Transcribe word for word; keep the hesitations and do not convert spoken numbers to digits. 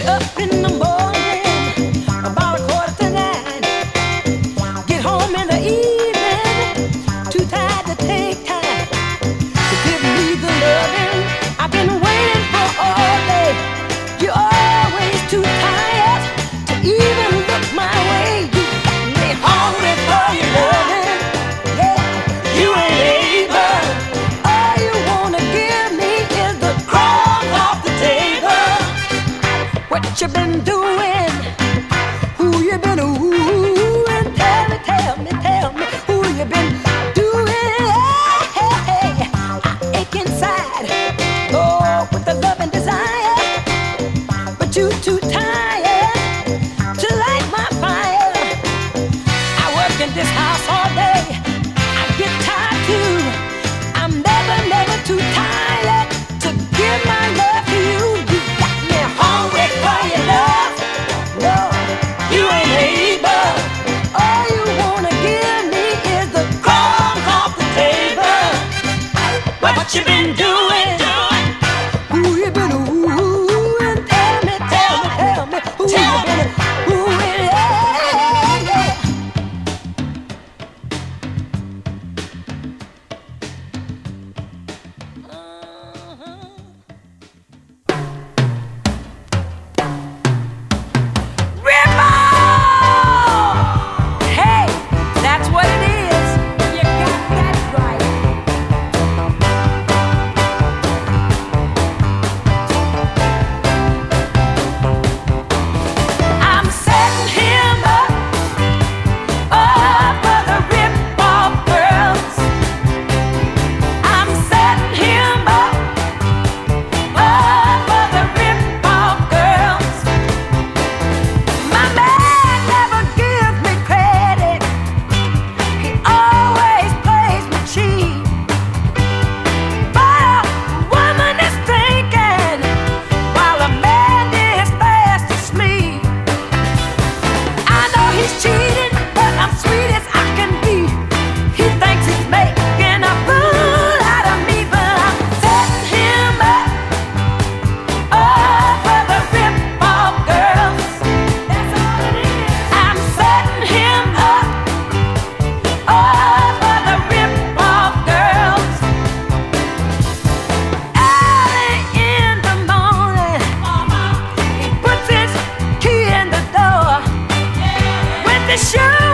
What you been doing? Who you been wooing? Tell me, tell me, tell me who you been doing? Hey, hey, hey. I ache inside, oh, with the love and desire, but you too tired to light my fire. I work in this house all day, I get tired too. I'm never, never too tired to give my love to you. You got me hungry for your love. No, you ain't able. All you wanna give me is the crumbs off the table. What you been doing? Who you been wooing? Tell me, tell me, tell me who you been wooing? Yeah, yeah. Sure.